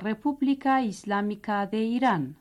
República Islámica de Irán.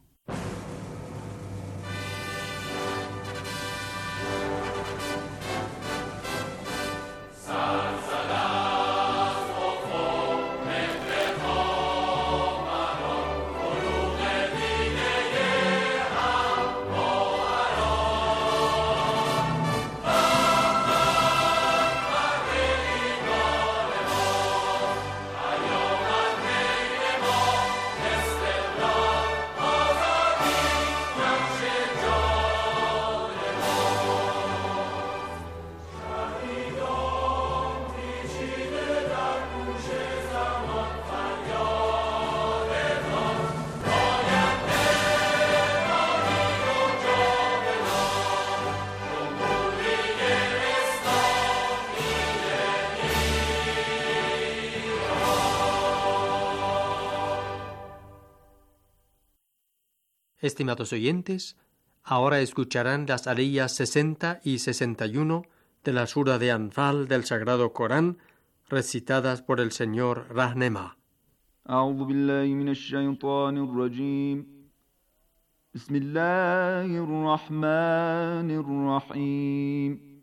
Estimados oyentes, ahora escucharán las aliyas 60 y 61 de la sura de Anfal del Sagrado Corán, recitadas por el señor Rahnema. أعوذ بالله من الشيطان الرجيم بسم الله الرحمن الرحيم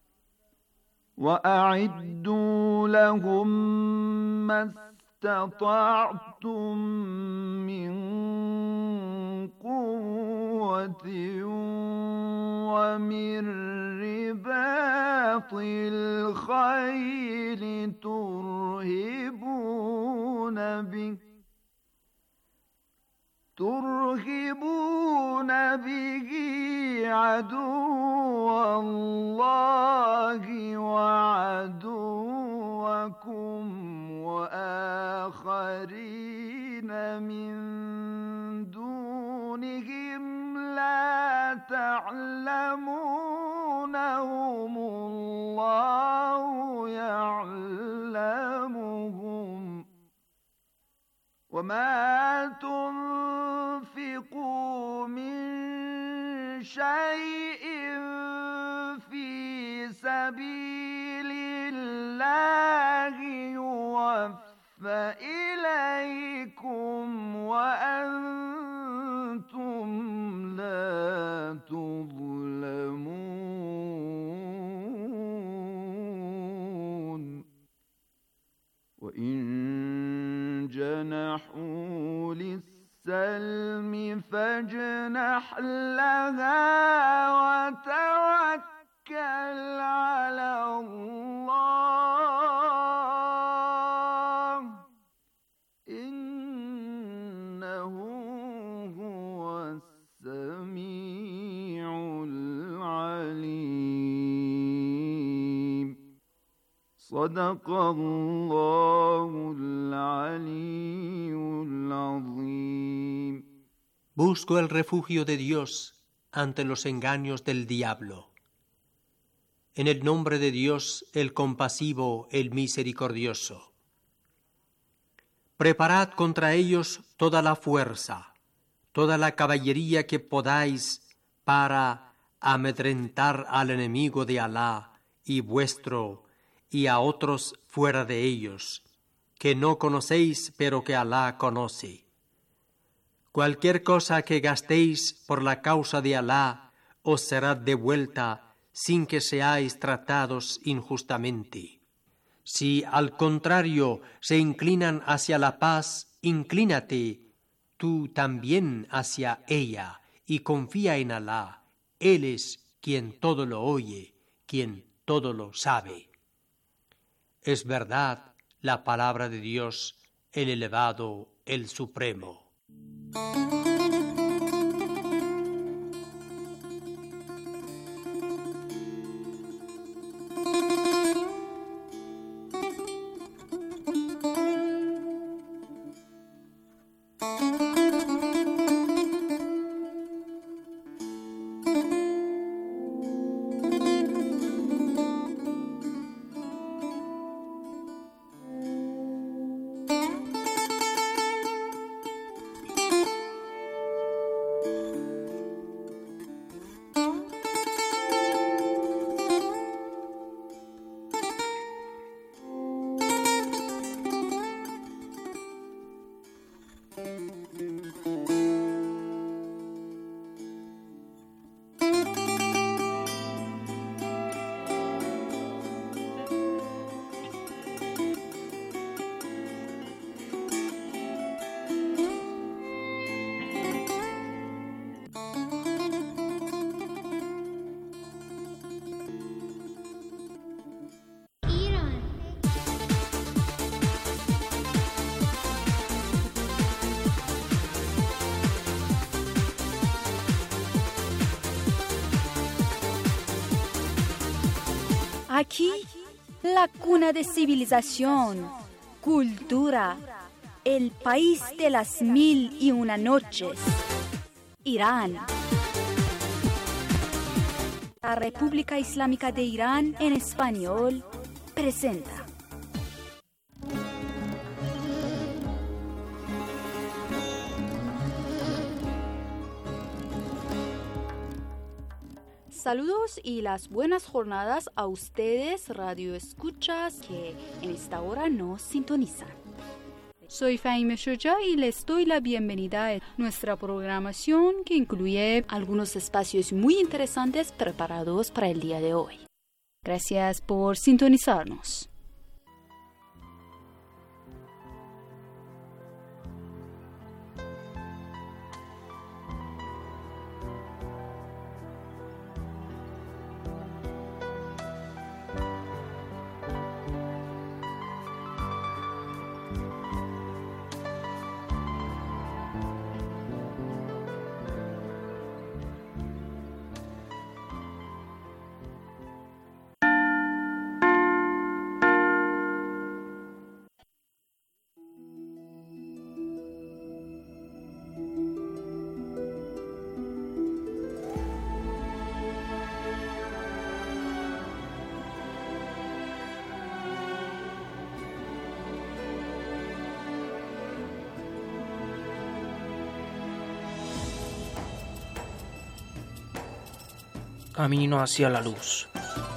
وأعدوا لهم ما استطعتم من قوة ومن رباط الخيل ترهبون به عدو الله وعدوكم وآخرين من دونهم لا تعلمونهم الله يعلمهم وما تنفقوا من شيء في سبيل الله يوفى إليكم وأنتم لا تظلمون وإن جنحوا للسلم فاجنح لها وتوكل على الله إنه هو السميع العليم صدق الله العلي العظيم. Busco el refugio de Dios ante los engaños del diablo. En el nombre de Dios, el compasivo, el misericordioso. Preparad contra ellos toda la fuerza, toda la caballería que podáis para amedrentar al enemigo de Alá y vuestro y a otros fuera de ellos, que no conocéis pero que Alá conoce. Cualquier cosa que gastéis por la causa de Alá os será devuelta sin que seáis tratados injustamente. Si al contrario se inclinan hacia la paz, inclínate tú también hacia ella y confía en Alá. Él es quien todo lo oye, quien todo lo sabe. Es verdad la palabra de Dios, el elevado, el supremo. Aquí, la cuna de civilización, cultura, el país de las 1001 noches, Irán. La República Islámica de Irán en español presenta. Saludos y las buenas jornadas a ustedes, radio escuchas, que en esta hora nos sintonizan. Soy Fahime Shoja y les doy la bienvenida a nuestra programación que incluye algunos espacios muy interesantes preparados para el día de hoy. Gracias por sintonizarnos. Camino hacia la luz.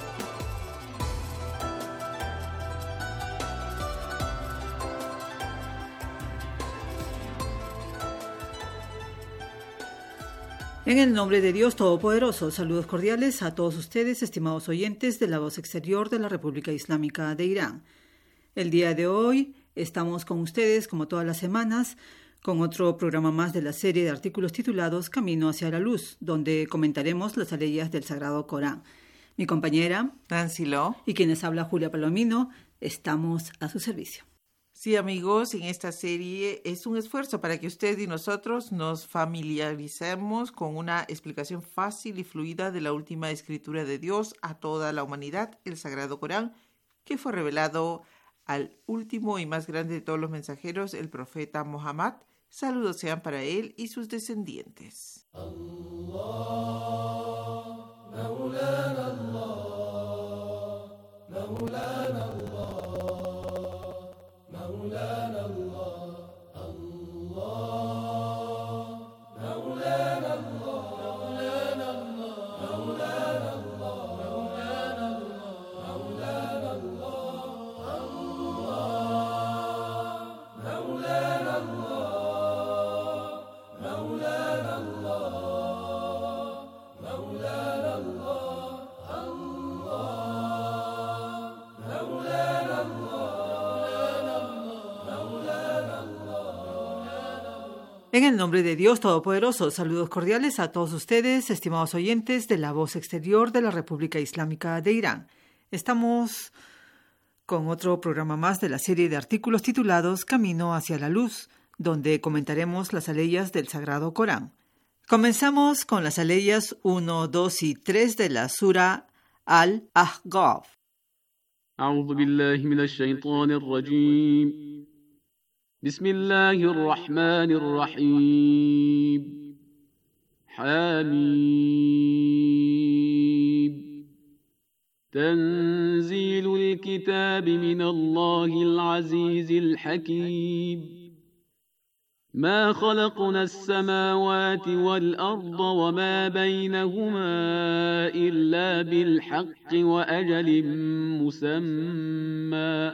En el nombre de Dios Todopoderoso, saludos cordiales a todos ustedes, estimados oyentes de la voz exterior de la República Islámica de Irán. El día de hoy estamos con ustedes, como todas las semanas, con otro programa más de la serie de artículos titulados Camino hacia la luz, donde comentaremos las aleyas del Sagrado Corán. Mi compañera Nancy Lo y quienes habla Julia Palomino, estamos a su servicio. Sí, amigos, en esta serie es un esfuerzo para que usted y nosotros nos familiaricemos con una explicación fácil y fluida de la última escritura de Dios a toda la humanidad, el Sagrado Corán, que fue revelado al último y más grande de todos los mensajeros, el profeta Muhammad. Saludos sean para él y sus descendientes. Allah, Maulana Allah, Maulana Allah, Maulana Allah, Allah, Maulana Allah, Maulana Allah, Maulana Allah, Maulana Allah. En el nombre de Dios Todopoderoso, saludos cordiales a todos ustedes, estimados oyentes de la voz exterior de la República Islámica de Irán. Estamos con otro programa más de la serie de artículos titulados Camino hacia la luz, donde comentaremos las aleyas del Sagrado Corán. Comenzamos con las aleyas 1, 2 y 3 de la Sura Al-Ahqaf. أعوذ بالله من الشيطان الرجيم بسم الله الرحمن الرحيم حميم تنزيل الكتاب من الله العزيز الحكيم ما خلقنا السماوات والأرض وما بينهما إلا بالحق وأجل مسمى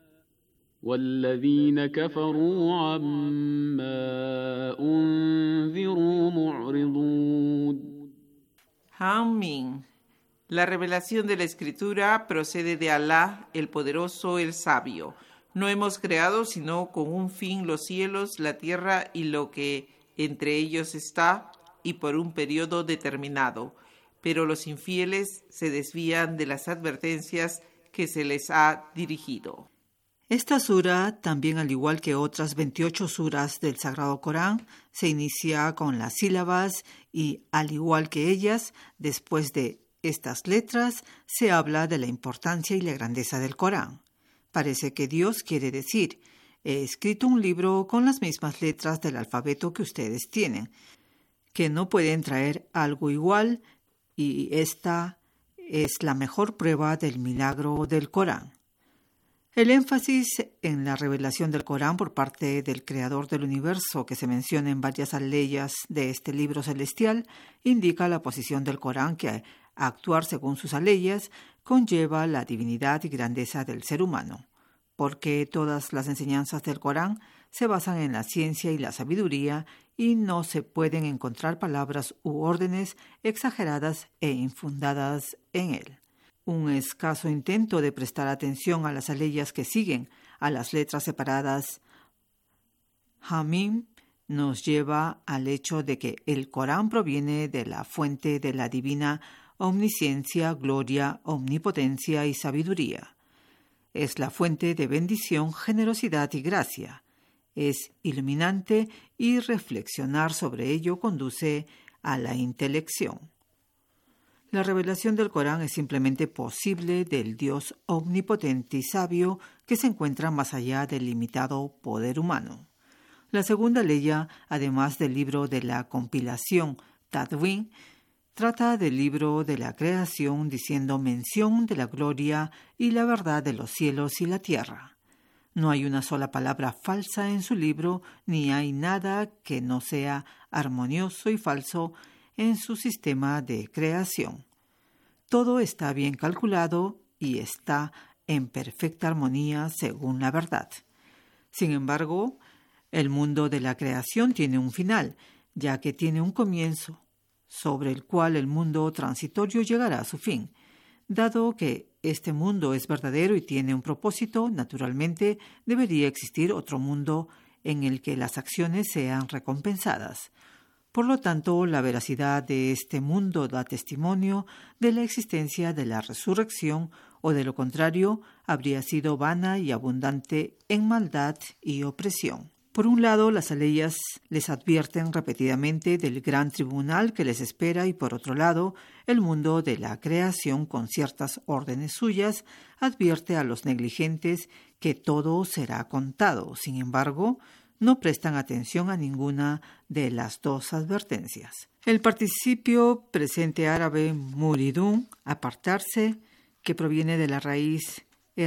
والذين كفروا عما أنذروا معرضون. Amén. La revelación de la Escritura procede de Alá, el Poderoso, el Sabio. No hemos creado sino con un fin los cielos, la tierra y lo que entre ellos está, y por un periodo determinado. Pero los infieles se desvían de las advertencias que se les ha dirigido. Esta sura, también al igual que otras 28 suras del Sagrado Corán, se inicia con las sílabas y, al igual que ellas, después de estas letras se habla de la importancia y la grandeza del Corán. Parece que Dios quiere decir: he escrito un libro con las mismas letras del alfabeto que ustedes tienen, que no pueden traer algo igual, y esta es la mejor prueba del milagro del Corán. El énfasis en la revelación del Corán por parte del Creador del Universo, que se menciona en varias aleyas de este libro celestial, indica la posición del Corán que, a actuar según sus aleyas, conlleva la divinidad y grandeza del ser humano, porque todas las enseñanzas del Corán se basan en la ciencia y la sabiduría y no se pueden encontrar palabras u órdenes exageradas e infundadas en él. Un escaso intento de prestar atención a las aleyas que siguen a las letras separadas Hamim nos lleva al hecho de que el Corán proviene de la fuente de la divina omnisciencia, gloria, omnipotencia y sabiduría. Es la fuente de bendición, generosidad y gracia. Es iluminante y reflexionar sobre ello conduce a la intelección. La revelación del Corán es simplemente posible del Dios omnipotente y sabio que se encuentra más allá del limitado poder humano. La segunda leya, además del libro de la compilación Tadwin, trata del libro de la creación diciendo mención de la gloria y la verdad de los cielos y la tierra. No hay una sola palabra falsa en su libro, ni hay nada que no sea armonioso y falso en su sistema de creación. Todo está bien calculado y está en perfecta armonía según la verdad. Sin embargo, el mundo de la creación tiene un final, ya que tiene un comienzo, sobre el cual el mundo transitorio llegará a su fin. Dado que este mundo es verdadero y tiene un propósito, naturalmente debería existir otro mundo en el que las acciones sean recompensadas. Por lo tanto, la veracidad de este mundo da testimonio de la existencia de la resurrección, o de lo contrario, habría sido vana y abundante en maldad y opresión. Por un lado, las aleyas les advierten repetidamente del gran tribunal que les espera y por otro lado, el mundo de la creación con ciertas órdenes suyas advierte a los negligentes que todo será contado. Sin embargo, no prestan atención a ninguna de las dos advertencias. El participio presente árabe muridun, apartarse, que proviene de la raíz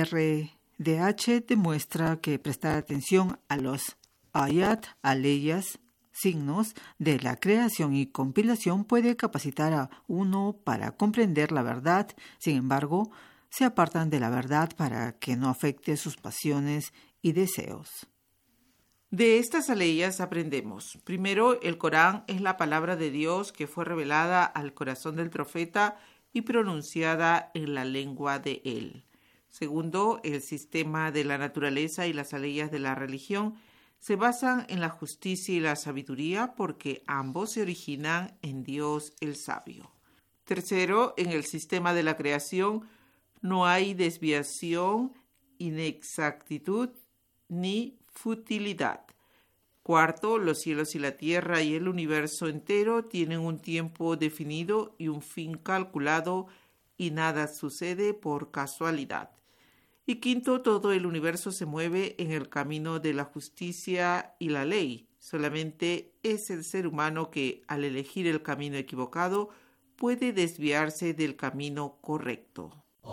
RDH, demuestra que prestar atención a los ayat, aleyas, signos de la creación y compilación puede capacitar a uno para comprender la verdad. Sin embargo, se apartan de la verdad para que no afecte sus pasiones y deseos. De estas aleyas aprendemos. Primero, el Corán es la palabra de Dios que fue revelada al corazón del profeta y pronunciada en la lengua de él. Segundo, el sistema de la naturaleza y las aleyas de la religión se basan en la justicia y la sabiduría porque ambos se originan en Dios el sabio. Tercero, en el sistema de la creación no hay desviación, inexactitud ni futilidad. Cuarto, los cielos y la tierra y el universo entero tienen un tiempo definido y un fin calculado y nada sucede por casualidad. Y quinto, todo el universo se mueve en el camino de la justicia y la ley. Solamente es el ser humano que, al elegir el camino equivocado, puede desviarse del camino correcto.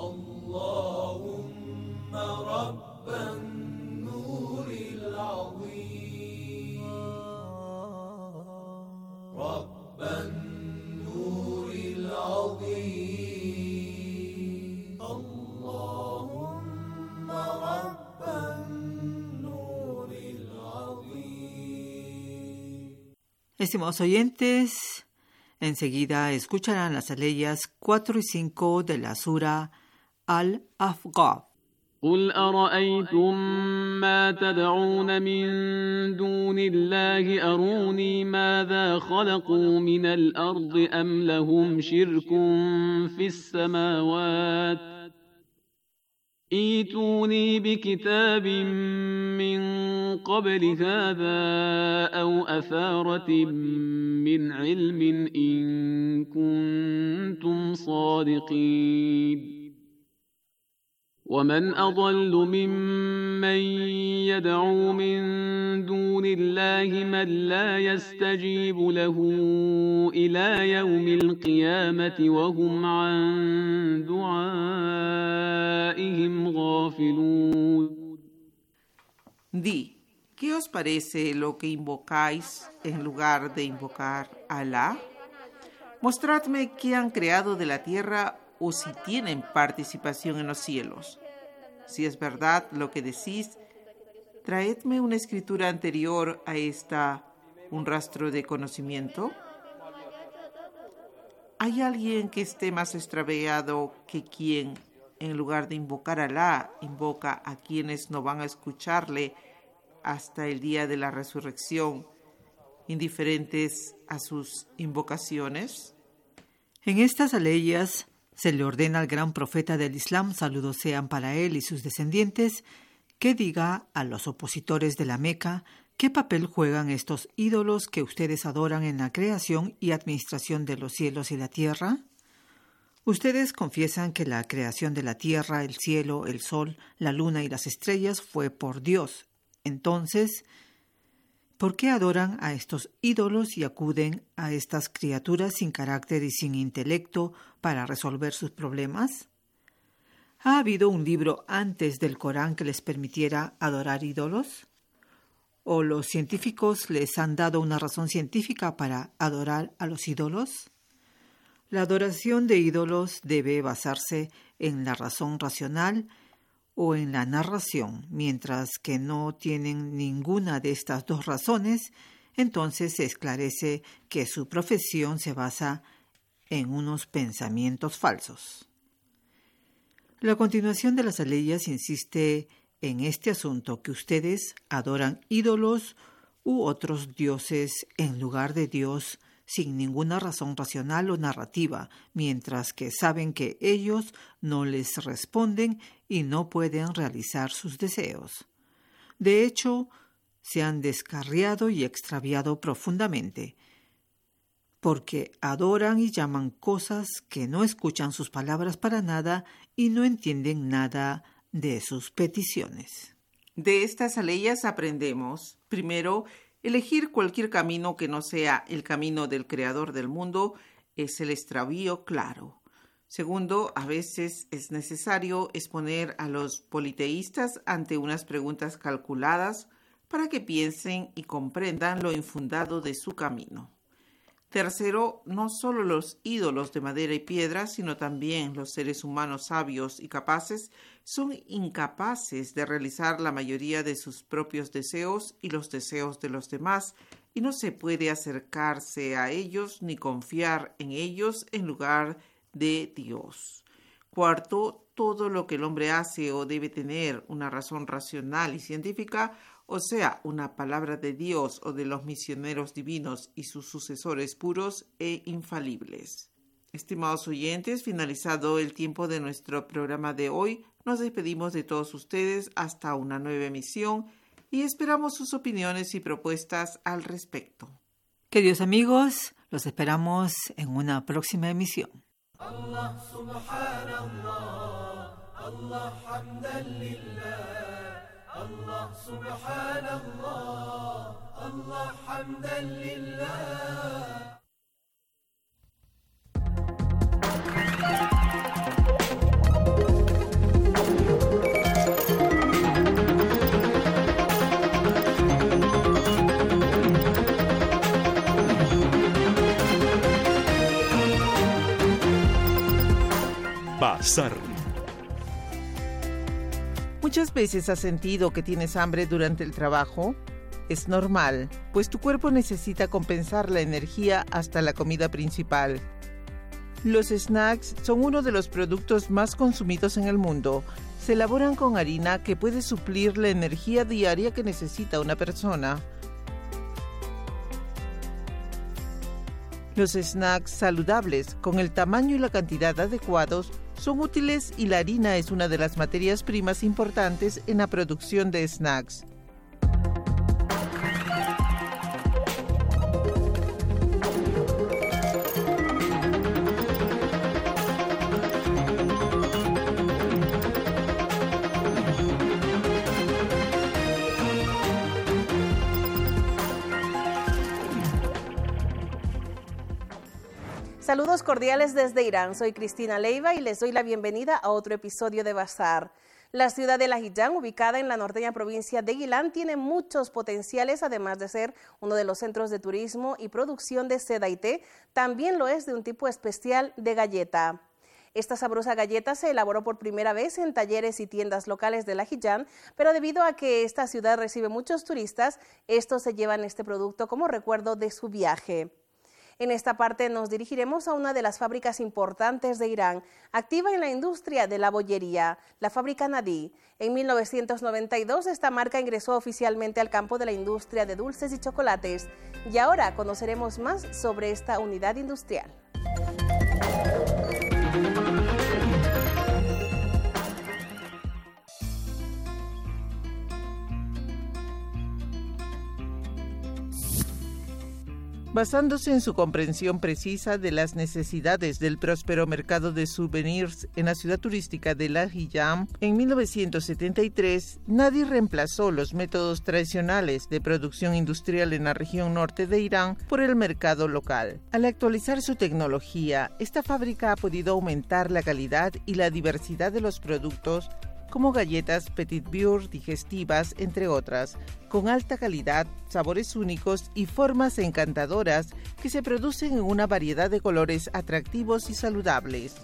Allahumma rabban nuril azim, rabban nuril azim, Allahumma rabban nuril azim. Estimados oyentes, enseguida escucharán las aleyas 4 y 5 de la sura Al-Ahqaf. قل أرأيتم ما تدعون من دون الله أروني ماذا خلقوا من الأرض أم لهم شرك في السماوات ائتوني بكتاب من قبل هذا أو أثارة من علم إن إن كنتم صادقين ومن أضل ممن يدعو من دون الله من لا يستجيب له إلى يوم القيامة وهم عن دعائهم غافلون. Di, ¿qué os parece lo que invocáis en lugar de invocar a Alá? Mostradme qué han creado de la tierra o si tienen participación en los cielos. Si es verdad lo que decís, traedme una escritura anterior a esta, un rastro de conocimiento. ¿Hay alguien que esté más extraviado que quien, en lugar de invocar a Alá, invoca a quienes no van a escucharle hasta el día de la resurrección, indiferentes a sus invocaciones? En estas aleyas se le ordena al gran profeta del Islam, saludos sean para él y sus descendientes, que diga a los opositores de la Meca qué papel juegan estos ídolos que ustedes adoran en la creación y administración de los cielos y la tierra. Ustedes confiesan que la creación de la tierra, el cielo, el sol, la luna y las estrellas fue por Dios. Entonces, ¿por qué adoran a estos ídolos y acuden a estas criaturas sin carácter y sin intelecto para resolver sus problemas? ¿Ha habido un libro antes del Corán que les permitiera adorar ídolos? ¿O los científicos les han dado una razón científica para adorar a los ídolos? La adoración de ídolos debe basarse en la razón racional o en la narración, mientras que no tienen ninguna de estas dos razones, entonces se esclarece que su profesión se basa en unos pensamientos falsos. La continuación de las aleyas insiste en este asunto, que ustedes adoran ídolos u otros dioses en lugar de Dios sin ninguna razón racional o narrativa, mientras que saben que ellos no les responden y no pueden realizar sus deseos. De hecho, se han descarriado y extraviado profundamente, porque adoran y llaman cosas que no escuchan sus palabras para nada y no entienden nada de sus peticiones. De estas aleyas aprendemos, primero, elegir cualquier camino que no sea el camino del Creador del mundo es el extravío claro. Segundo, a veces es necesario exponer a los politeístas ante unas preguntas calculadas para que piensen y comprendan lo infundado de su camino. Tercero, no solo los ídolos de madera y piedra, sino también los seres humanos sabios y capaces son incapaces de realizar la mayoría de sus propios deseos y los deseos de los demás, y no se puede acercarse a ellos ni confiar en ellos en lugar de Dios. Cuarto, todo lo que el hombre hace o debe tener una razón racional y científica, o sea, una palabra de Dios o de los misioneros divinos y sus sucesores puros e infalibles. Estimados oyentes, finalizado el tiempo de nuestro programa de hoy, nos despedimos de todos ustedes hasta una nueva emisión y esperamos sus opiniones y propuestas al respecto. Queridos amigos, los esperamos en una próxima emisión. Allah subhanallah, Allah hamdan lillah. Allah subhanallah, Allah hamdan lillah. Bazar. ¿Muchas veces has sentido que tienes hambre durante el trabajo? Es normal, pues tu cuerpo necesita compensar la energía hasta la comida principal. Los snacks son uno de los productos más consumidos en el mundo. Se elaboran con harina que puede suplir la energía diaria que necesita una persona. Los snacks saludables, con el tamaño y la cantidad adecuados, son útiles y la harina es una de las materias primas importantes en la producción de snacks. Saludos cordiales desde Irán. Soy Cristina Leiva y les doy la bienvenida a otro episodio de Bazar. La ciudad de Lahiyán, ubicada en la norteña provincia de Guilán, tiene muchos potenciales, además de ser uno de los centros de turismo y producción de seda y té, también lo es de un tipo especial de galleta. Esta sabrosa galleta se elaboró por primera vez en talleres y tiendas locales de Lahiyán, pero debido a que esta ciudad recibe muchos turistas, estos se llevan este producto como recuerdo de su viaje. En esta parte nos dirigiremos a una de las fábricas importantes de Irán, activa en la industria de la bollería, la fábrica Nadi. En 1992 esta marca ingresó oficialmente al campo de la industria de dulces y chocolates y ahora conoceremos más sobre esta unidad industrial. Basándose en su comprensión precisa de las necesidades del próspero mercado de souvenirs en la ciudad turística de Lahiyán, en 1973, Nadi reemplazó los métodos tradicionales de producción industrial en la región norte de Irán por el mercado local. Al actualizar su tecnología, esta fábrica ha podido aumentar la calidad y la diversidad de los productos, como galletas Petit Beurre digestivas, entre otras, con alta calidad, sabores únicos y formas encantadoras que se producen en una variedad de colores atractivos y saludables.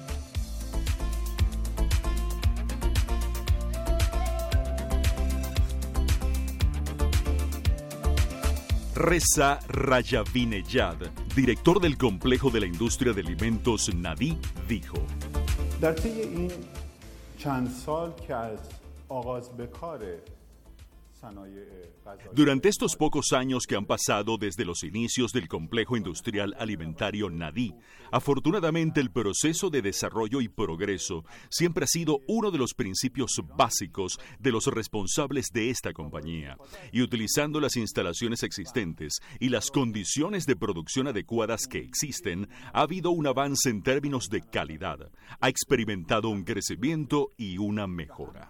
Reza Rajavinejad, director del complejo de la industria de alimentos Nadi, dijo: durante estos pocos años que han pasado desde los inicios del complejo industrial alimentario Nadi, afortunadamente el proceso de desarrollo y progreso siempre ha sido uno de los principios básicos de los responsables de esta compañía, y utilizando las instalaciones existentes y las condiciones de producción adecuadas que existen, ha habido un avance en términos de calidad, ha experimentado un crecimiento y una mejora.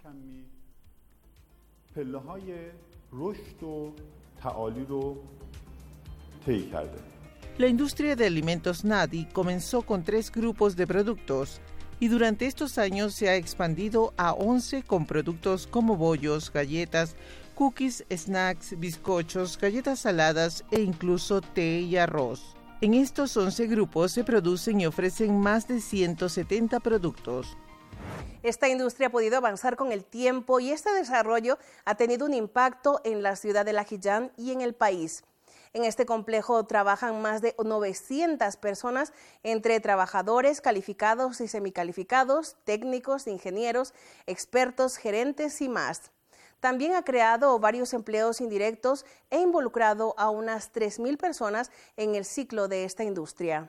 La industria de alimentos Nadi comenzó con 3 grupos de productos y durante estos años se ha expandido a 11 con productos como bollos, galletas, cookies, snacks, bizcochos, galletas saladas e incluso té y arroz. En estos 11 grupos se producen y ofrecen más de 170 productos. Esta industria ha podido avanzar con el tiempo y este desarrollo ha tenido un impacto en la ciudad de Lahiyán y en el país. En este complejo trabajan más de 900 personas, entre trabajadores calificados y semicalificados, técnicos, ingenieros, expertos, gerentes y más. También ha creado varios empleos indirectos e involucrado a unas 3.000 personas en el ciclo de esta industria.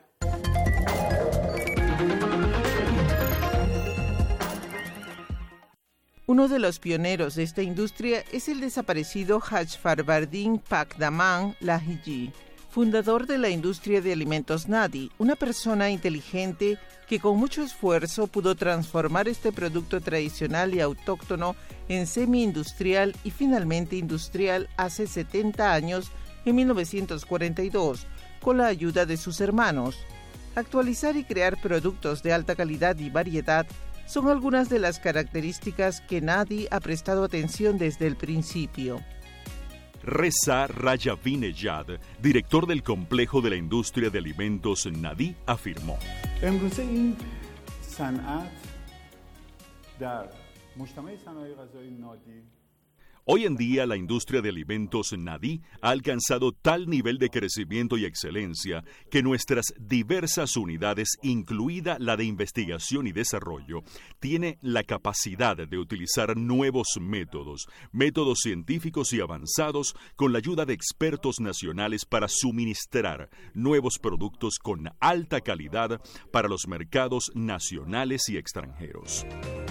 Uno de los pioneros de esta industria es el desaparecido Haj Farbardin Pakdaman Lahiji, fundador de la industria de alimentos Nadi, una persona inteligente que con mucho esfuerzo pudo transformar este producto tradicional y autóctono en semi-industrial y finalmente industrial hace 70 años, en 1942, con la ayuda de sus hermanos. Actualizar y crear productos de alta calidad y variedad son algunas de las características que Nadi ha prestado atención desde el principio. Reza Rajavinejad, director del complejo de la industria de alimentos Nadi, afirmó: hoy en día, la industria de alimentos Nadi ha alcanzado tal nivel de crecimiento y excelencia que nuestras diversas unidades, incluida la de investigación y desarrollo, tiene la capacidad de utilizar nuevos métodos científicos y avanzados con la ayuda de expertos nacionales para suministrar nuevos productos con alta calidad para los mercados nacionales y extranjeros.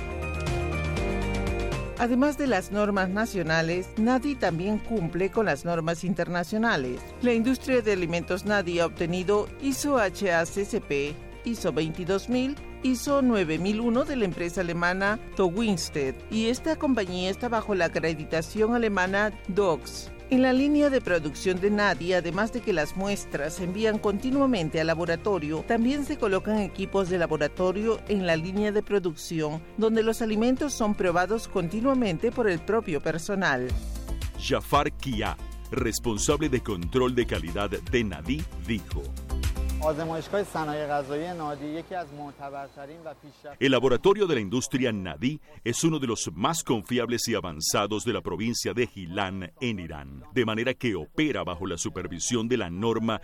Además de las normas nacionales, Nadi también cumple con las normas internacionales. La industria de alimentos Nadi ha obtenido ISO HACCP, ISO 22000, ISO 9001 de la empresa alemana Towinstedt, y esta compañía está bajo la acreditación alemana DOCS. En la línea de producción de Nadi, además de que las muestras se envían continuamente al laboratorio, también se colocan equipos de laboratorio en la línea de producción, donde los alimentos son probados continuamente por el propio personal. Jafar Kia, responsable de control de calidad de Nadi, dijo: el laboratorio de la industria Nadi es uno de los más confiables y avanzados de la provincia de Gilán, en Irán, de manera que opera bajo la supervisión de la norma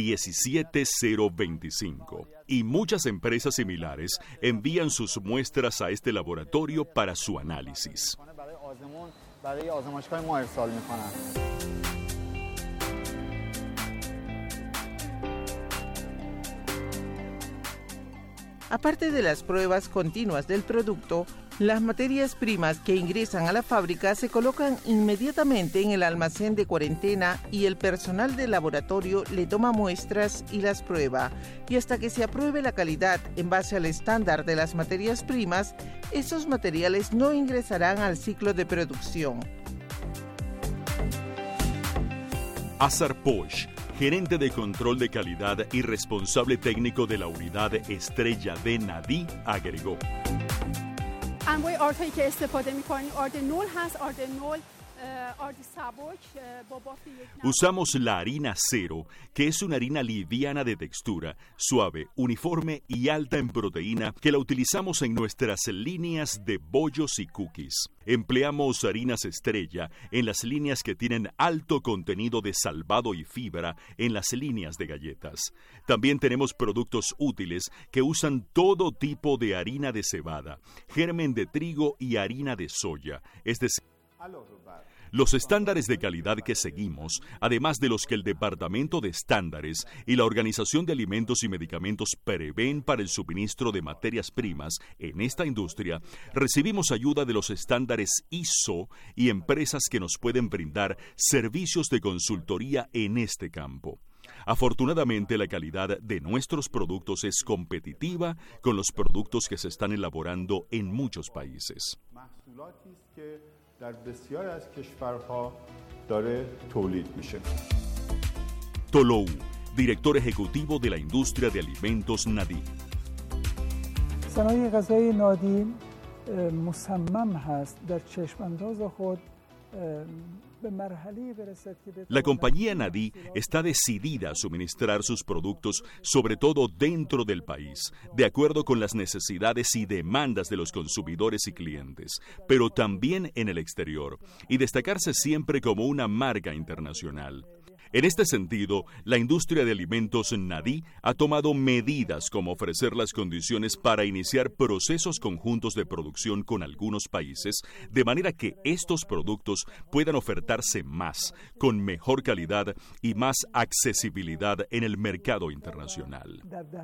17025. Y muchas empresas similares envían sus muestras a este laboratorio para su análisis. Aparte de las pruebas continuas del producto, las materias primas que ingresan a la fábrica se colocan inmediatamente en el almacén de cuarentena y el personal del laboratorio le toma muestras y las prueba. Y hasta que se apruebe la calidad en base al estándar de las materias primas, esos materiales no ingresarán al ciclo de producción. Azar Posh, gerente de control de calidad y responsable técnico de la unidad estrella de Nadi, agregó: usamos la harina cero, que es una harina liviana de textura, suave, uniforme y alta en proteína, que la utilizamos en nuestras líneas de bollos y cookies. Empleamos harinas estrella en las líneas que tienen alto contenido de salvado y fibra en las líneas de galletas. También tenemos productos útiles que usan todo tipo de harina de cebada, germen de trigo y harina de soya, es decir, los estándares de calidad que seguimos, además de los que el Departamento de Estándares y la Organización de Alimentos y Medicamentos prevén para el suministro de materias primas en esta industria, recibimos ayuda de los estándares ISO y empresas que nos pueden brindar servicios de consultoría en este campo. Afortunadamente, la calidad de nuestros productos es competitiva con los productos que se están elaborando en muchos países. Tolou, director ejecutivo de la industria de alimentos Nadi. صنایع غذایی نادی مصمم هست در چشم‌انداز خود La compañía Nadi está decidida a suministrar sus productos, sobre todo dentro del país, de acuerdo con las necesidades y demandas de los consumidores y clientes, pero también en el exterior, y destacarse siempre como una marca internacional. En este sentido, la industria de alimentos Nadi ha tomado medidas como ofrecer las condiciones para iniciar procesos conjuntos de producción con algunos países, de manera que estos productos puedan ofertarse más, con mejor calidad y más accesibilidad en el mercado internacional.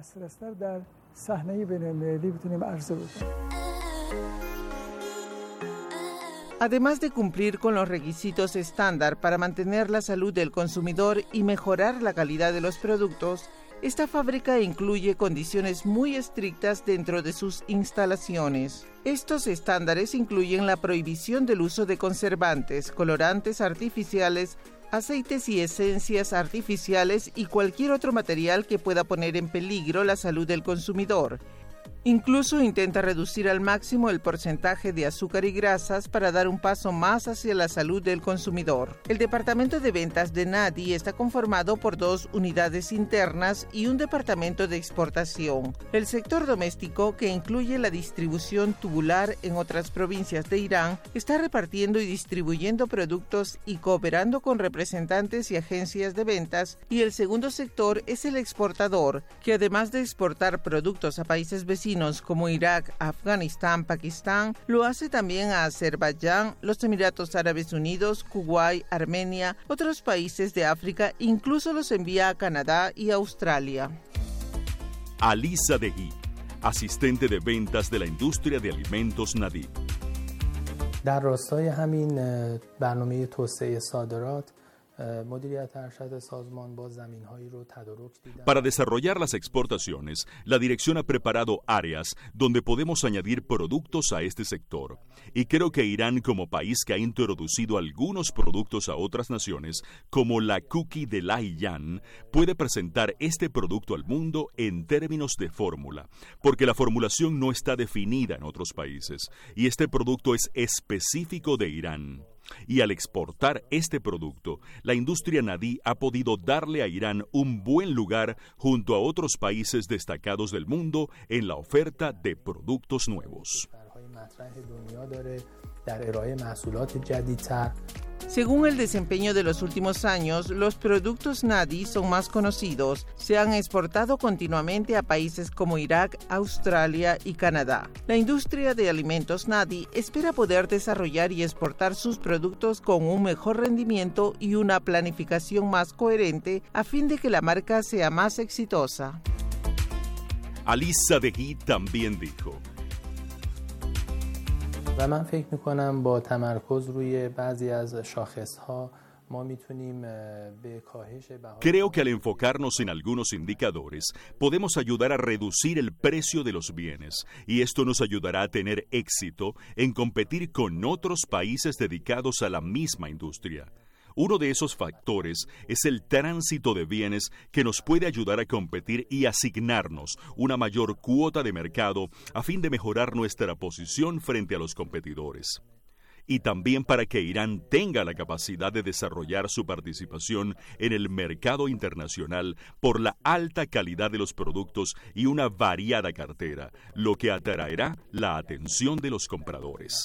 Además de cumplir con los requisitos estándar para mantener la salud del consumidor y mejorar la calidad de los productos, esta fábrica incluye condiciones muy estrictas dentro de sus instalaciones. Estos estándares incluyen la prohibición del uso de conservantes, colorantes artificiales, aceites y esencias artificiales y cualquier otro material que pueda poner en peligro la salud del consumidor. Incluso intenta reducir al máximo el porcentaje de azúcar y grasas para dar un paso más hacia la salud del consumidor. El departamento de ventas de Nadi está conformado por 2 unidades internas y un departamento de exportación. El sector doméstico, que incluye la distribución tubular en otras provincias de Irán, está repartiendo y distribuyendo productos y cooperando con representantes y agencias de ventas, y el segundo sector es el exportador, que además de exportar productos a países vecinos como Irak, Afganistán, Pakistán, lo hace también a Azerbaiyán, los Emiratos Árabes Unidos, Kuwait, Armenia, otros países de África, incluso los envía a Canadá y Australia. Alisa Degui, asistente de ventas de la industria de alimentos Nadi. در راستای همین برنامه توسعه صادرات Para desarrollar las exportaciones, la dirección ha preparado áreas donde podemos añadir productos a este sector. Y creo que Irán, como país que ha introducido algunos productos a otras naciones, como la cookie de Lahijan, puede presentar este producto al mundo en términos de fórmula, porque la formulación no está definida en otros países, y este producto es específico de Irán. Y al exportar este producto, la industria Nadí ha podido darle a Irán un buen lugar junto a otros países destacados del mundo en la oferta de productos nuevos. Según el desempeño de los últimos años, los productos Nadí son más conocidos. Se han exportado continuamente a países como Irak, Australia y Canadá. La industria de alimentos Nadí espera poder desarrollar y exportar sus productos con un mejor rendimiento y una planificación más coherente a fin de que la marca sea más exitosa. Ali Sadeghi también dijo: creo que al enfocarnos en algunos indicadores, podemos ayudar a reducir el precio de los bienes, y esto nos ayudará a tener éxito en competir con otros países dedicados a la misma industria. Uno de esos factores es el tránsito de bienes que nos puede ayudar a competir y asignarnos una mayor cuota de mercado a fin de mejorar nuestra posición frente a los competidores. Y también para que Irán tenga la capacidad de desarrollar su participación en el mercado internacional por la alta calidad de los productos y una variada cartera, lo que atraerá la atención de los compradores.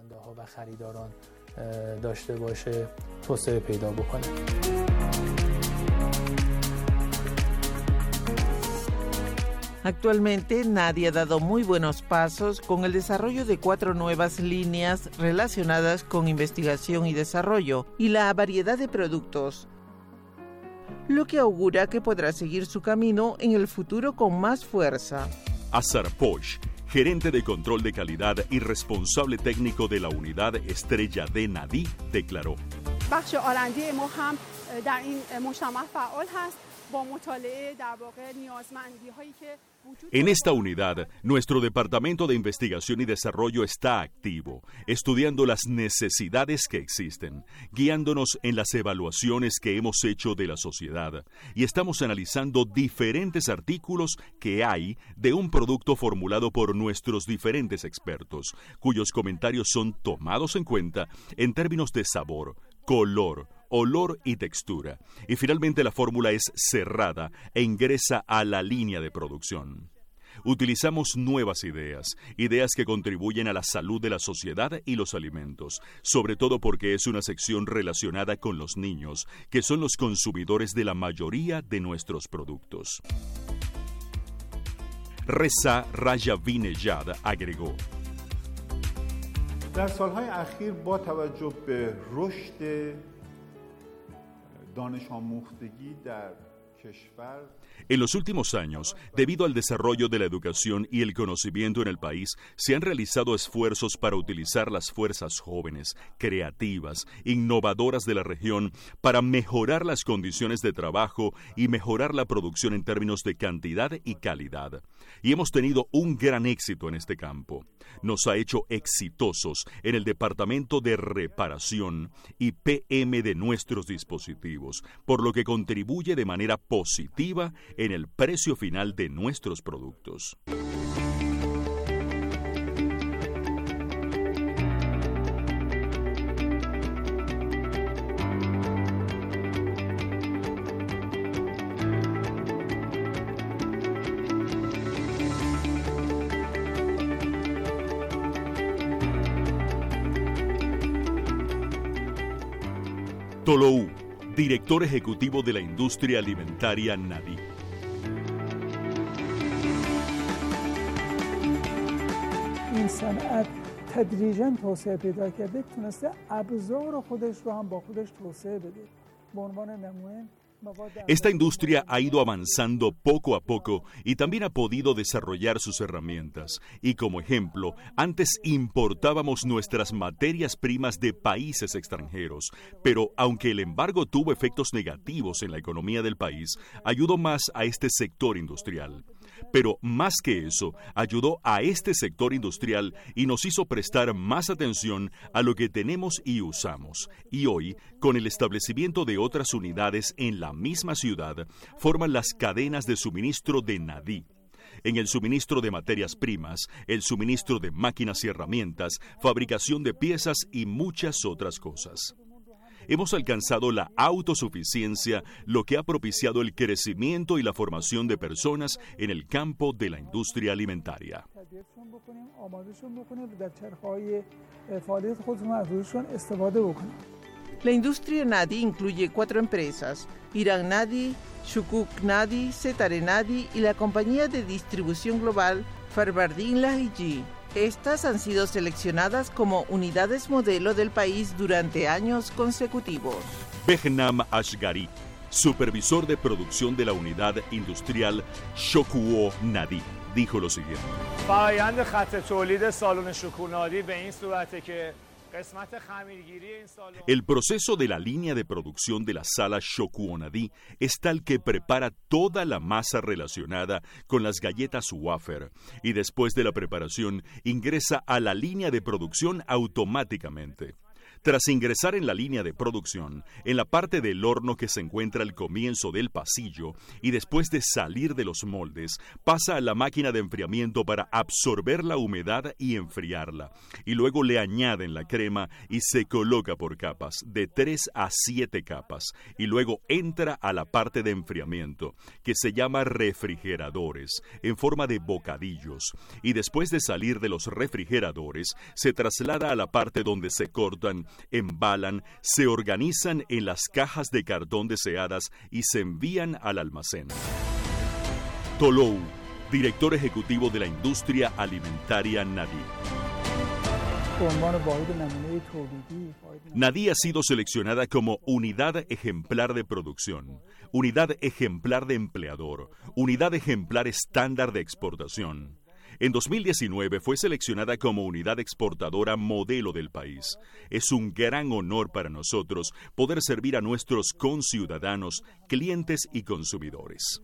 Actualmente, Nadí ha dado muy buenos pasos con el desarrollo de 4 nuevas líneas relacionadas con investigación y desarrollo y la variedad de productos, lo que augura que podrá seguir su camino en el futuro con más fuerza. Azar Posh, gerente de control de calidad y responsable técnico de la unidad estrella de Nadí, declaró: en esta unidad, nuestro Departamento de Investigación y Desarrollo está activo, estudiando las necesidades que existen, guiándonos en las evaluaciones que hemos hecho de la sociedad, y estamos analizando diferentes artículos que hay de un producto formulado por nuestros diferentes expertos, cuyos comentarios son tomados en cuenta en términos de sabor, color, olor y textura. Y finalmente la fórmula es cerrada e ingresa a la línea de producción. Utilizamos nuevas ideas que contribuyen a la salud de la sociedad y los alimentos, sobre todo porque es una sección relacionada con los niños, que son los consumidores de la mayoría de nuestros productos. Reza Rajavinejad agregó: در سالهای اخیر با توجه به رشد دانش آموختگی در کشور En los últimos años, debido al desarrollo de la educación y el conocimiento en el país, se han realizado esfuerzos para utilizar las fuerzas jóvenes, creativas, innovadoras de la región para mejorar las condiciones de trabajo y mejorar la producción en términos de cantidad y calidad. Y hemos tenido un gran éxito en este campo. Nos ha hecho exitosos en el departamento de reparación y PM de nuestros dispositivos, por lo que contribuye de manera positiva en el precio final de nuestros productos. Tolou, director ejecutivo de la industria alimentaria Nadí. این صنعت تدریجاً توسعه پیدا کرده، تونسته ابزار خودش رو هم با خودش توسعه بده. به عنوان نمونه Esta industria ha ido avanzando poco a poco y también ha podido desarrollar sus herramientas. Y como ejemplo, antes importábamos nuestras materias primas de países extranjeros, pero aunque el embargo tuvo efectos negativos en la economía del país, ayudó más a este sector industrial. Pero más que eso, ayudó a este sector industrial y nos hizo prestar más atención a lo que tenemos y usamos. Y hoy, con el establecimiento de otras unidades en la misma ciudad, forman las cadenas de suministro de Nadí. En el suministro de materias primas, el suministro de máquinas y herramientas, fabricación de piezas y muchas otras cosas. Hemos alcanzado la autosuficiencia, lo que ha propiciado el crecimiento y la formación de personas en el campo de la industria alimentaria. La industria Nadí incluye 4 empresas: Irán Nadí, Shukuk Nadí, Setare Nadí y la compañía de distribución global Farbardin Lahiji. Estas han sido seleccionadas como unidades modelo del país durante años consecutivos. Behnam Ashgari, supervisor de producción de la unidad industrial Shokuo Nadí, dijo lo siguiente. El proceso de la línea de producción de la sala Shokuo Nadí es tal que prepara toda la masa relacionada con las galletas wafer y después de la preparación ingresa a la línea de producción automáticamente. Tras ingresar en la línea de producción, en la parte del horno que se encuentra al comienzo del pasillo y después de salir de los moldes, pasa a la máquina de enfriamiento para absorber la humedad y enfriarla. Y luego le añaden la crema y se coloca por capas, de 3 a 7 capas. Y luego entra a la parte de enfriamiento, que se llama refrigeradores, en forma de bocadillos. Y después de salir de los refrigeradores, se traslada a la parte donde se cortan, embalan, se organizan en las cajas de cartón deseadas y se envían al almacén. Tolou, director ejecutivo de la industria alimentaria Nadí. Nadí ha sido seleccionada como unidad ejemplar de producción, unidad ejemplar de empleador, unidad ejemplar estándar de exportación. En 2019 fue seleccionada como unidad exportadora modelo del país. Es un gran honor para nosotros poder servir a nuestros conciudadanos, clientes y consumidores.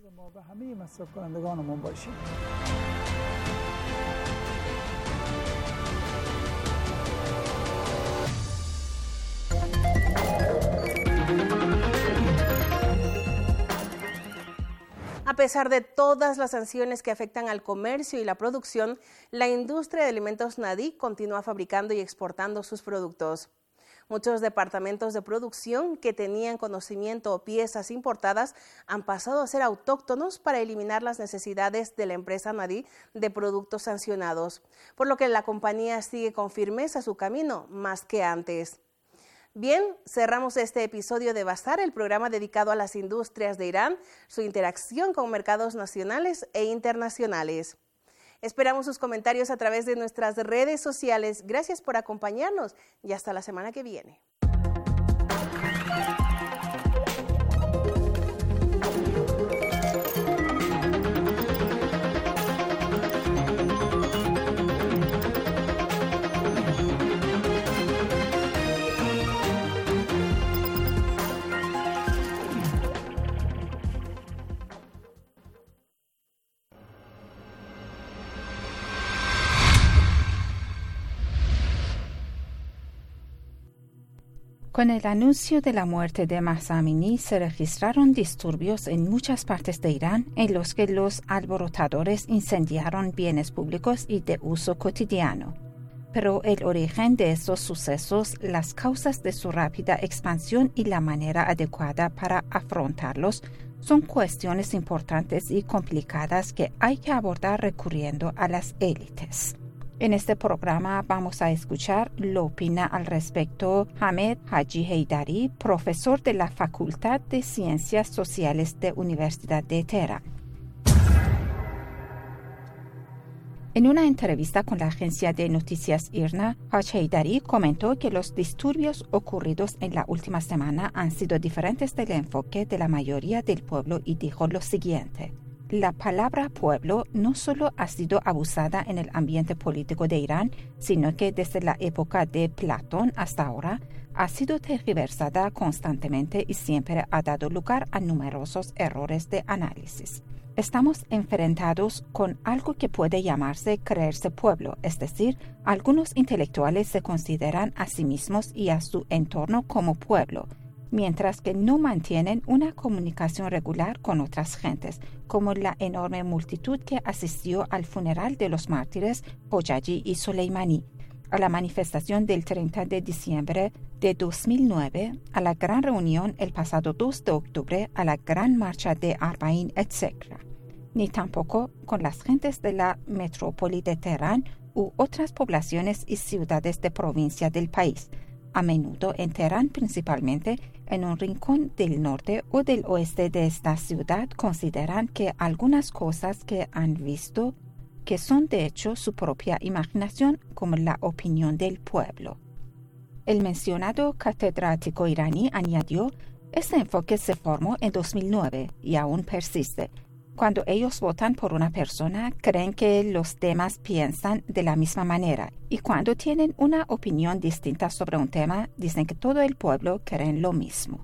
A pesar de todas las sanciones que afectan al comercio y la producción, la industria de alimentos Nadí continúa fabricando y exportando sus productos. Muchos departamentos de producción que tenían conocimiento o piezas importadas han pasado a ser autóctonos para eliminar las necesidades de la empresa Nadí de productos sancionados, por lo que la compañía sigue con firmeza su camino más que antes. Bien, cerramos este episodio de Bazar, el programa dedicado a las industrias de Irán, su interacción con mercados nacionales e internacionales. Esperamos sus comentarios a través de nuestras redes sociales. Gracias por acompañarnos y hasta la semana que viene. Con el anuncio de la muerte de Mahsa Amini se registraron disturbios en muchas partes de Irán en los que los alborotadores incendiaron bienes públicos y de uso cotidiano. Pero el origen de estos sucesos, las causas de su rápida expansión y la manera adecuada para afrontarlos son cuestiones importantes y complicadas que hay que abordar recurriendo a las élites. En este programa vamos a escuchar lo opina al respecto Hamed Haji Heydari, profesor de la Facultad de Ciencias Sociales de Universidad de Teherán. En una entrevista con la agencia de noticias IRNA, Haj Heidari comentó que los disturbios ocurridos en la última semana han sido diferentes del enfoque de la mayoría del pueblo y dijo lo siguiente: la palabra pueblo no solo ha sido abusada en el ambiente político de Irán, sino que desde la época de Platón hasta ahora ha sido tergiversada constantemente y siempre ha dado lugar a numerosos errores de análisis. Estamos enfrentados con algo que puede llamarse creerse pueblo, es decir, algunos intelectuales se consideran a sí mismos y a su entorno como pueblo, mientras que no mantienen una comunicación regular con otras gentes, como la enorme multitud que asistió al funeral de los mártires Hojaji y Soleimani, a la manifestación del 30 de diciembre de 2009, a la gran reunión el pasado 2 de octubre, a la gran marcha de Arbaín, etc. Ni tampoco con las gentes de la metrópoli de Teherán u otras poblaciones y ciudades de provincia del país, a menudo en Teherán principalmente, en un rincón del norte o del oeste de esta ciudad, consideran que algunas cosas que han visto que son de hecho su propia imaginación, como la opinión del pueblo. El mencionado catedrático iraní añadió: este enfoque se formó en 2009 y aún persiste. Cuando ellos votan por una persona, creen que los demás piensan de la misma manera, y cuando tienen una opinión distinta sobre un tema, dicen que todo el pueblo cree lo mismo.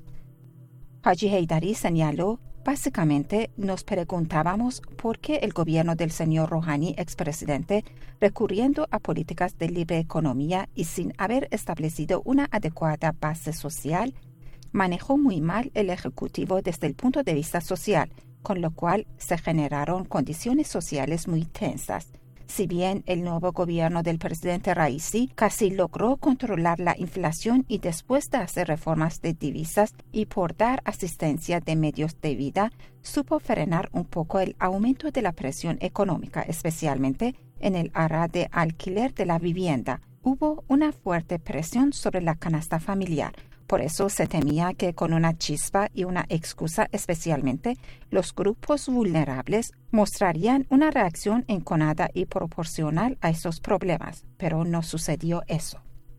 Haj Heidari señaló: básicamente, nos preguntábamos por qué el gobierno del señor Rouhani, expresidente, recurriendo a políticas de libre economía y sin haber establecido una adecuada base social, manejó muy mal el ejecutivo desde el punto de vista social, con lo cual se generaron condiciones sociales muy tensas. Si bien el nuevo gobierno del presidente Raisi casi logró controlar la inflación y después de hacer reformas de divisas y por dar asistencia de medios de vida, supo frenar un poco el aumento de la presión económica, especialmente en el área de alquiler de la vivienda. Hubo una fuerte presión sobre la canasta familiar. Por eso se temía que con una chispa y una excusa especialmente, los grupos vulnerables mostrarían una reacción enconada y proporcional a esos problemas, pero no sucedió eso.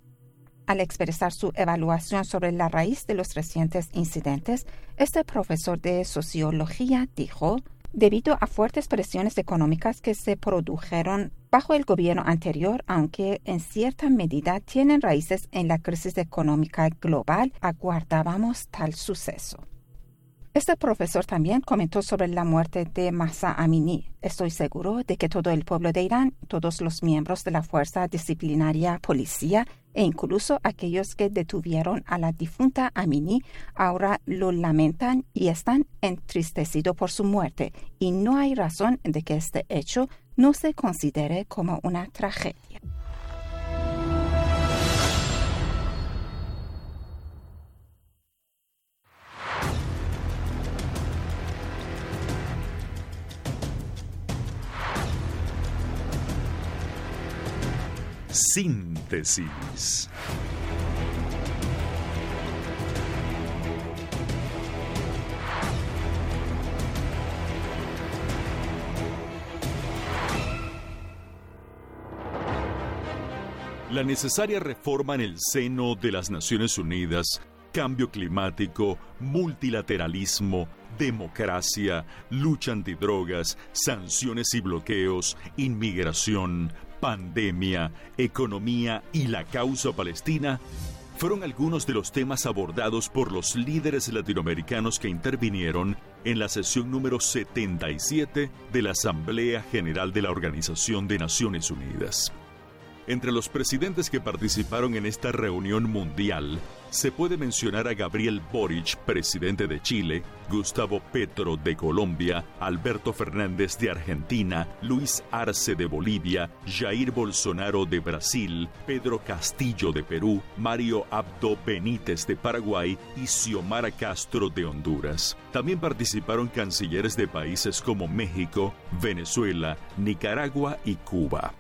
Al expresar su evaluación sobre la raíz de los recientes incidentes, este profesor de sociología dijo: debido a fuertes presiones económicas que se produjeron bajo el gobierno anterior, aunque en cierta medida tienen raíces en la crisis económica global, aguardábamos tal suceso. Este profesor también comentó sobre la muerte de Mahsa Amini. Estoy seguro de que todo el pueblo de Irán, todos los miembros de la fuerza disciplinaria policía e incluso aquellos que detuvieron a la difunta Amini ahora lo lamentan y están entristecidos por su muerte, y no hay razón de que este hecho no se considere como una tragedia. Síntesis. La necesaria reforma en el seno de las Naciones Unidas, cambio climático, multilateralismo, democracia, lucha antidrogas, sanciones y bloqueos, inmigración, pandemia, economía y la causa palestina fueron algunos de los temas abordados por los líderes latinoamericanos que intervinieron en la sesión número 77 de la Asamblea General de la Organización de Naciones Unidas. Entre los presidentes que participaron en esta reunión mundial, se puede mencionar a Gabriel Boric, presidente de Chile, Gustavo Petro de Colombia, Alberto Fernández de Argentina, Luis Arce de Bolivia, Jair Bolsonaro de Brasil, Pedro Castillo de Perú, Mario Abdo Benítez de Paraguay y Xiomara Castro de Honduras. También participaron cancilleres de países como México, Venezuela, Nicaragua y Cuba.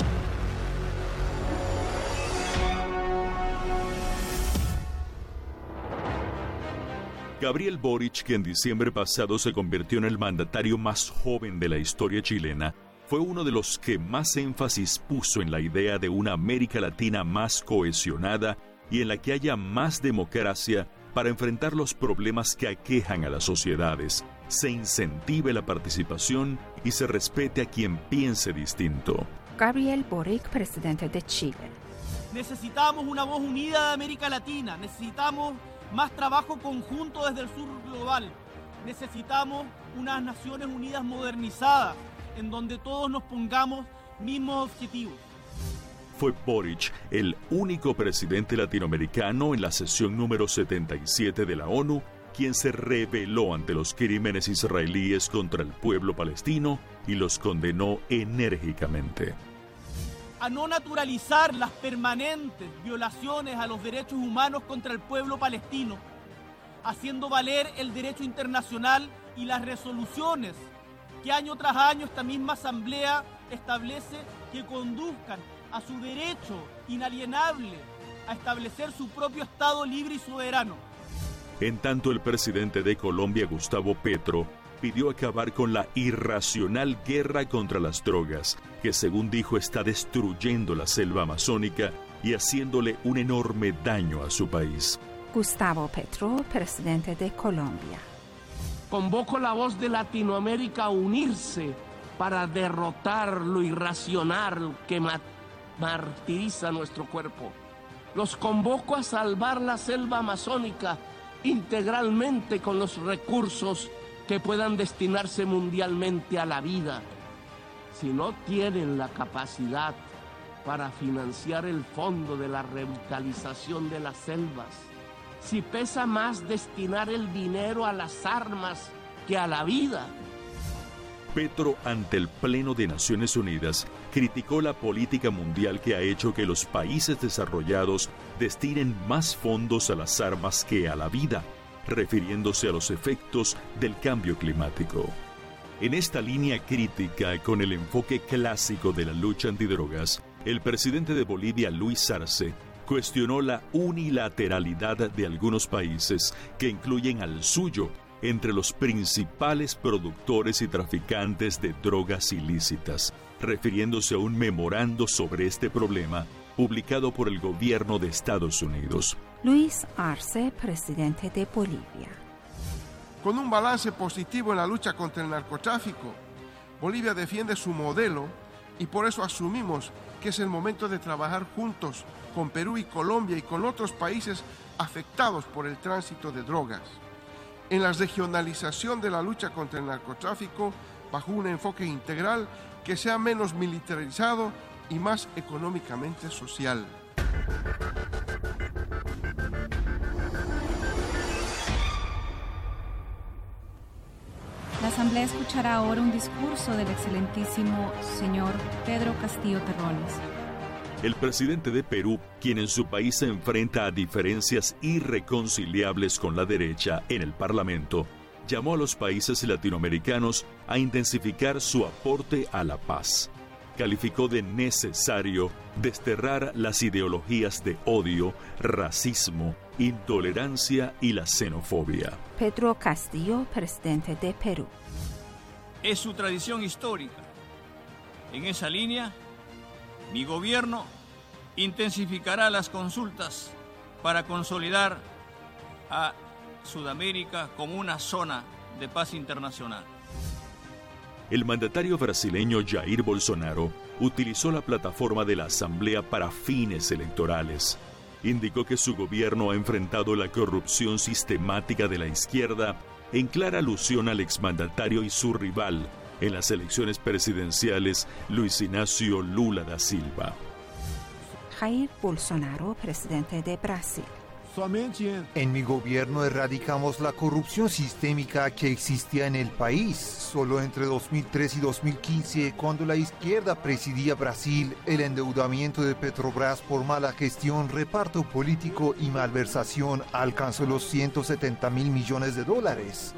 Gabriel Boric, que en diciembre pasado se convirtió en el mandatario más joven de la historia chilena, fue uno de los que más énfasis puso en la idea de una América Latina más cohesionada y en la que haya más democracia para enfrentar los problemas que aquejan a las sociedades, se incentive la participación y se respete a quien piense distinto. Gabriel Boric, presidente de Chile. Necesitamos una voz unida de América Latina, necesitamos más trabajo conjunto desde el sur global, necesitamos unas Naciones Unidas modernizadas, en donde todos nos pongamos mismos objetivos. Fue Boric el único presidente latinoamericano en la sesión número 77 de la ONU quien se rebeló ante los crímenes israelíes contra el pueblo palestino y los condenó enérgicamente. A no naturalizar las permanentes violaciones a los derechos humanos contra el pueblo palestino, haciendo valer el derecho internacional y las resoluciones que año tras año esta misma asamblea establece que conduzcan a su derecho inalienable a establecer su propio Estado libre y soberano. En tanto, el presidente de Colombia, Gustavo Petro, pidió acabar con la irracional guerra contra las drogas, que según dijo está destruyendo la selva amazónica y haciéndole un enorme daño a su país. Gustavo Petro, presidente de Colombia. Convoco la voz de Latinoamérica a unirse para derrotar lo irracional que martiriza nuestro cuerpo. Los convoco a salvar la selva amazónica integralmente con los recursos que puedan destinarse mundialmente a la vida. Si no tienen la capacidad para financiar el fondo de la revitalización de las selvas, si pesa más destinar el dinero a las armas que a la vida. Petro, ante el Pleno de Naciones Unidas, criticó la política mundial que ha hecho que los países desarrollados destinen más fondos a las armas que a la vida, refiriéndose a los efectos del cambio climático. En esta línea crítica, con el enfoque clásico de la lucha antidrogas, el presidente de Bolivia, Luis Arce, cuestionó la unilateralidad de algunos países que incluyen al suyo entre los principales productores y traficantes de drogas ilícitas, refiriéndose a un memorando sobre este problema publicado por el gobierno de Estados Unidos. Luis Arce, presidente de Bolivia. Con un balance positivo en la lucha contra el narcotráfico, Bolivia defiende su modelo y por eso asumimos que es el momento de trabajar juntos con Perú y Colombia y con otros países afectados por el tránsito de drogas, en la regionalización de la lucha contra el narcotráfico bajo un enfoque integral que sea menos militarizado y más económicamente social. La Asamblea escuchará ahora un discurso del excelentísimo señor Pedro Castillo Terrones. El presidente de Perú, quien en su país se enfrenta a diferencias irreconciliables con la derecha en el Parlamento, llamó a los países latinoamericanos a intensificar su aporte a la paz. Calificó de necesario desterrar las ideologías de odio, racismo, intolerancia y la xenofobia. Pedro Castillo, presidente de Perú. Es su tradición histórica. En esa línea, mi gobierno intensificará las consultas para consolidar a Sudamérica como una zona de paz internacional. El mandatario brasileño Jair Bolsonaro utilizó la plataforma de la Asamblea para fines electorales. Indicó que su gobierno ha enfrentado la corrupción sistemática de la izquierda en clara alusión al exmandatario y su rival en las elecciones presidenciales, Luis Inácio Lula da Silva. Jair Bolsonaro, presidente de Brasil. En mi gobierno erradicamos la corrupción sistémica que existía en el país. Solo entre 2003 y 2015, cuando la izquierda presidía Brasil, el endeudamiento de Petrobras por mala gestión, reparto político y malversación alcanzó los 170.000 millones de dólares.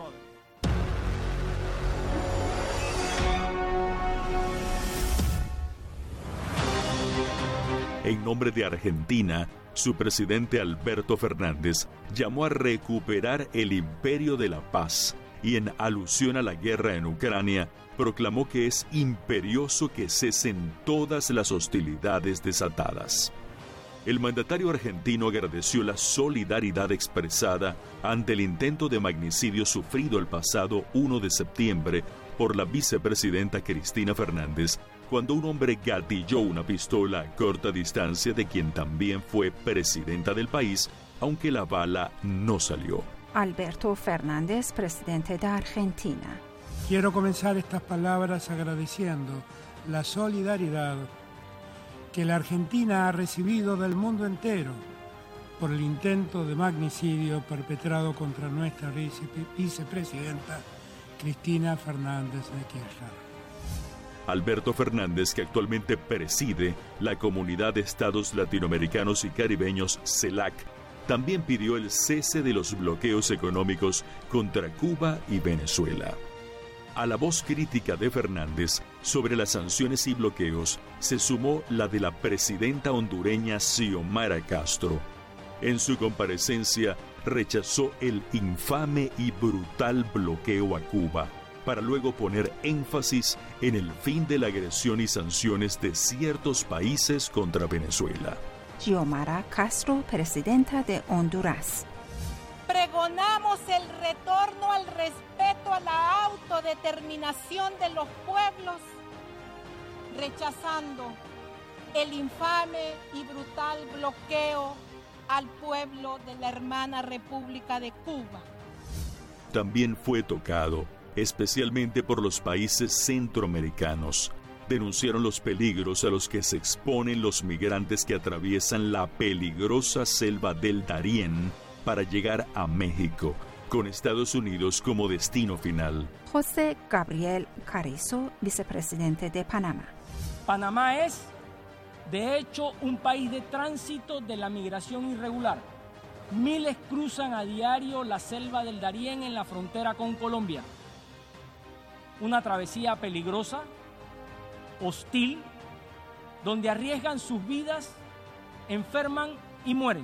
En nombre de Argentina, su presidente Alberto Fernández llamó a recuperar el imperio de la paz, y en alusión a la guerra en Ucrania, proclamó que es imperioso que cesen todas las hostilidades desatadas. El mandatario argentino agradeció la solidaridad expresada ante el intento de magnicidio sufrido el pasado 1 de septiembre por la vicepresidenta Cristina Fernández, cuando un hombre gatilló una pistola a corta distancia de quien también fue presidenta del país, aunque la bala no salió. Alberto Fernández, presidente de Argentina. Quiero comenzar estas palabras agradeciendo la solidaridad que la Argentina ha recibido del mundo entero por el intento de magnicidio perpetrado contra nuestra vicepresidenta Cristina Fernández de Kirchner. Alberto Fernández, que actualmente preside la Comunidad de Estados Latinoamericanos y Caribeños, CELAC, también pidió el cese de los bloqueos económicos contra Cuba y Venezuela. A la voz crítica de Fernández sobre las sanciones y bloqueos se sumó la de la presidenta hondureña Xiomara Castro. En su comparecencia rechazó el infame y brutal bloqueo a Cuba, para luego poner énfasis en el fin de la agresión y sanciones de ciertos países contra Venezuela. Xiomara Castro, presidenta de Honduras. Pregonamos el retorno al respeto a la autodeterminación de los pueblos, rechazando el infame y brutal bloqueo al pueblo de la hermana República de Cuba. También fue tocado, especialmente por los países centroamericanos. Denunciaron los peligros a los que se exponen los migrantes que atraviesan la peligrosa selva del Darién para llegar a México, con Estados Unidos como destino final. José Gabriel Carrizo, vicepresidente de Panamá. Panamá es, de hecho, un país de tránsito de la migración irregular. Miles cruzan a diario la selva del Darién en la frontera con Colombia. Una travesía peligrosa, hostil, donde arriesgan sus vidas, enferman y mueren.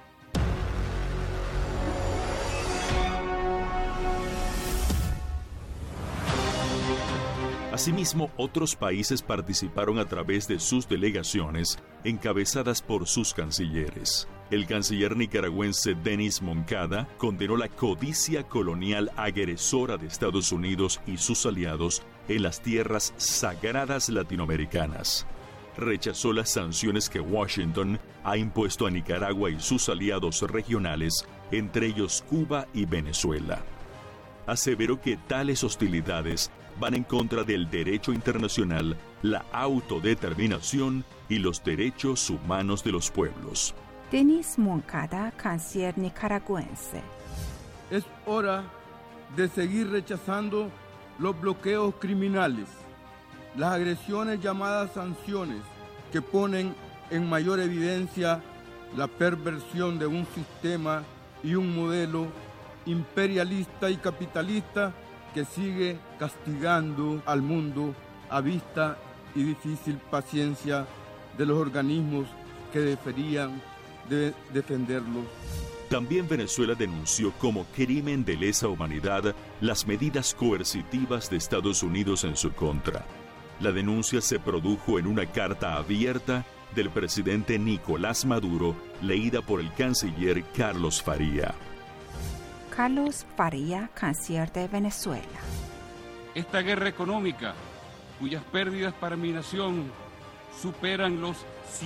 Asimismo, otros países participaron a través de sus delegaciones, encabezadas por sus cancilleres. El canciller nicaragüense Denis Moncada condenó la codicia colonial agresora de Estados Unidos y sus aliados en las tierras sagradas latinoamericanas. Rechazó las sanciones que Washington ha impuesto a Nicaragua y sus aliados regionales, entre ellos Cuba y Venezuela. Aseveró que tales hostilidades van en contra del derecho internacional, la autodeterminación y los derechos humanos de los pueblos. Denis Moncada, canciller nicaragüense. Es hora de seguir rechazando los bloqueos criminales, las agresiones llamadas sanciones que ponen en mayor evidencia la perversión de un sistema y un modelo imperialista y capitalista que sigue castigando al mundo a vista y difícil paciencia de los organismos que deberían de defenderlos. También Venezuela denunció como crimen de lesa humanidad las medidas coercitivas de Estados Unidos en su contra. La denuncia se produjo en una carta abierta del presidente Nicolás Maduro, leída por el canciller Carlos Faría. Carlos Faría, canciller de Venezuela. Esta guerra económica, cuyas pérdidas para mi nación superan los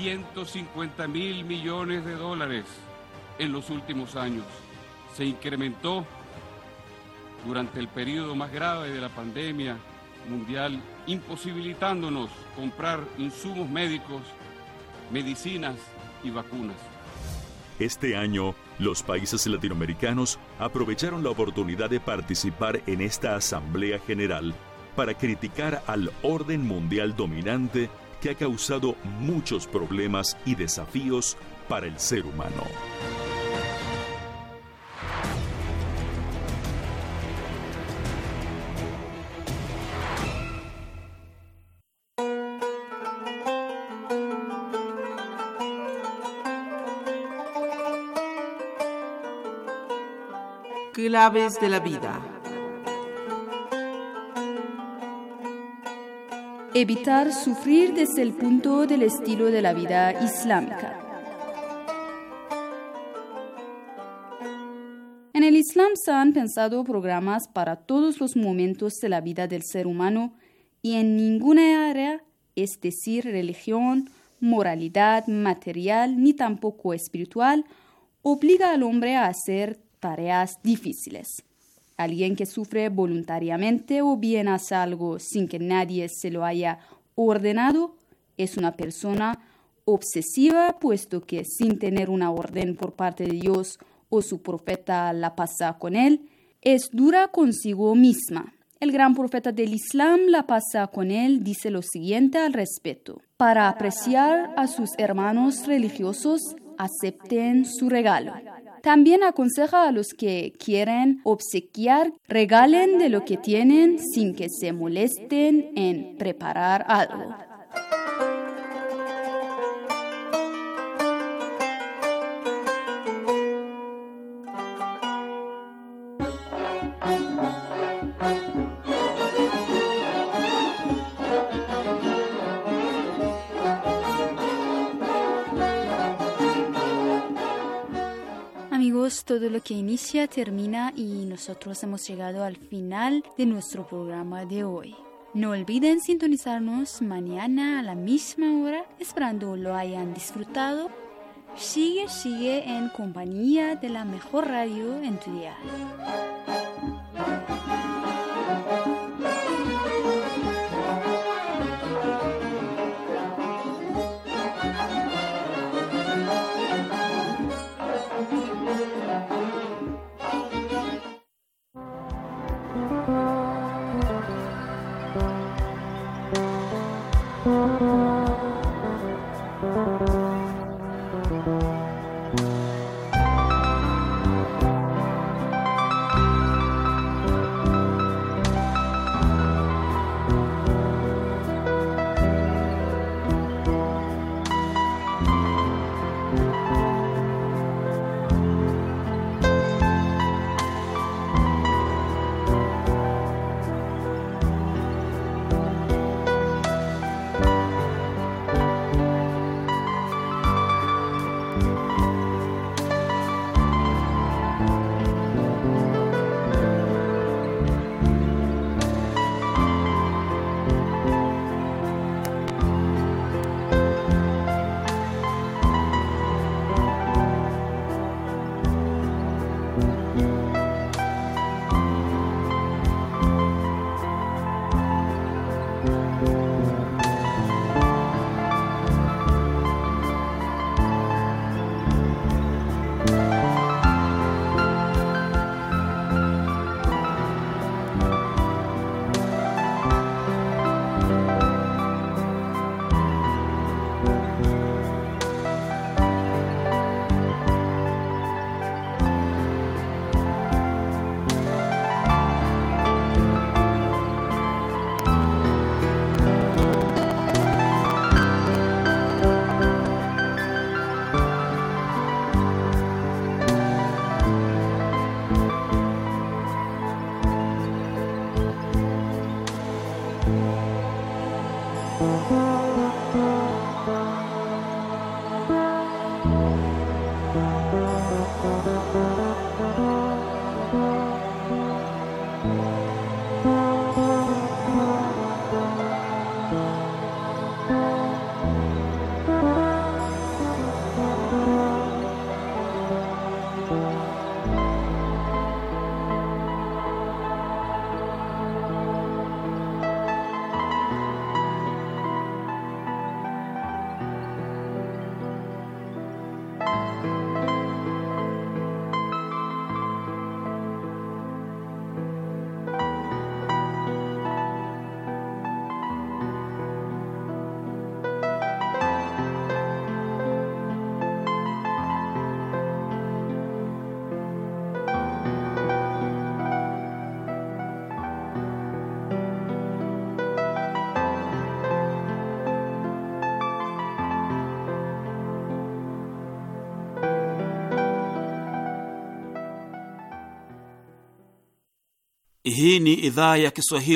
150.000 millones de dólares en los últimos años, se incrementó durante el periodo más grave de la pandemia mundial, imposibilitándonos comprar insumos médicos, medicinas y vacunas. Este año, los países latinoamericanos aprovecharon la oportunidad de participar en esta Asamblea General para criticar al orden mundial dominante que ha causado muchos problemas y desafíos para el ser humano. Claves de la vida. Evitar sufrir desde el punto del estilo de la vida islámica. En el Islam se han pensado programas para todos los momentos de la vida del ser humano y en ninguna área, es decir, religión, moralidad, material ni tampoco espiritual, obliga al hombre a hacer tareas difíciles. Alguien que sufre voluntariamente o bien hace algo sin que nadie se lo haya ordenado es una persona obsesiva, puesto que sin tener una orden por parte de Dios o su profeta la pasa con él, es dura consigo misma. El gran profeta del Islam la pasa con él dice lo siguiente al respecto: para apreciar a sus hermanos religiosos, acepten su regalo. También aconseja a los que quieren obsequiar, regalen de lo que tienen sin que se molesten en preparar algo. Amigos, todo lo que inicia termina y nosotros hemos llegado al final de nuestro programa de hoy. No olviden sintonizarnos mañana a la misma hora, esperando lo hayan disfrutado. Sigue en compañía de la mejor radio en tu día. Hii ni idhaa ya Kiswahili